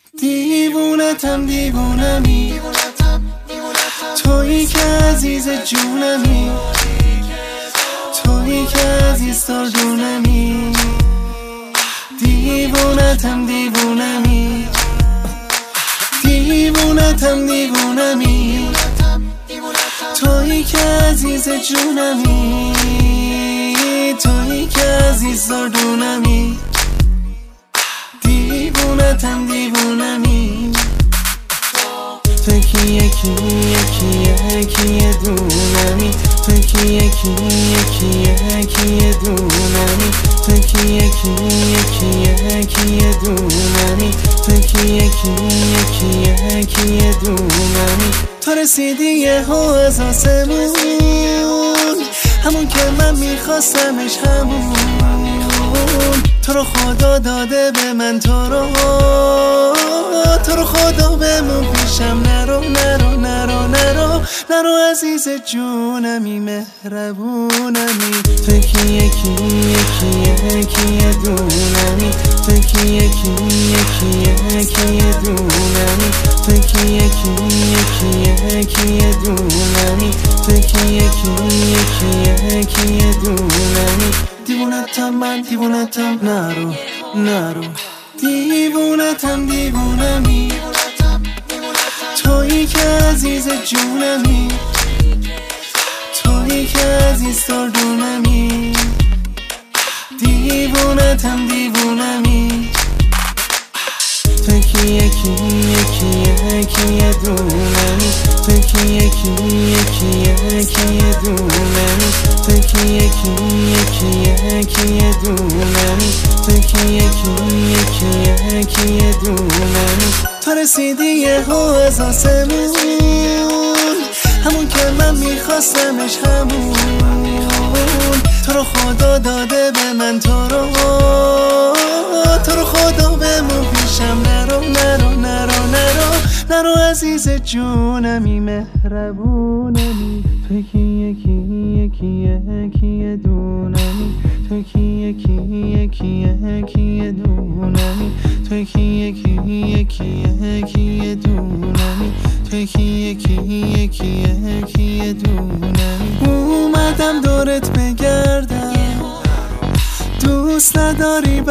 دیوونتم دیوونمی، تویی که عزیز جونمی، تویی که عزیز دردونمی. دیوونتم دیوونمی، دیوونتم دیوونمی، تویی که عزیز جونمی، تویی که عزیز دردونمی. دیوونتم دیوونمی، تو کی یکی دونمی، تو کی یکی دونمی، تو کی یکی دونمی، تو کی یکی دونمی. تو رسیدی یهو از آسمون، همون که من میخواستمش، همون تو رو خدا داده به من، تو رو خدا بمون پیشم، نرو نرو نرو نرو نرو عزیز جونمی، مهربونمی. تو کی یکی دونمی، تو کی یکی دونمی، تو کی یکی دونمی، تو کی یکی دونمی. دیوونتم من دیوونتم، نرو نرو. دیوونتم دیوونمی، تویی که عزیز جونمی، تویی که عزیز دردونمی. دیوونتم دیوونمی، تو کی یکی دونمی، تو کی یکی دونمی، تو کی یکی دونمی، تو کی یکی دونمی. تو رسیدی یهو از آسمون، همون که من میخواستمش، همون تو رو خدا داده به من، تو رو خدا بمون پیشم، نرو نرو نرو نرو نرو عزیز جونمی، مهربونمی. تو کی یکی دونمی، تو کی یکی دونمی، تو کی یکی دونمی، تو کی یکی دونمی. اومدم دورت بگردم، دوست نداری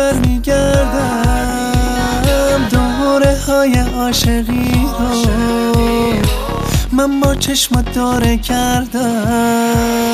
برمیگردم، دوره های عاشقی رو من با چشمات داره کردم.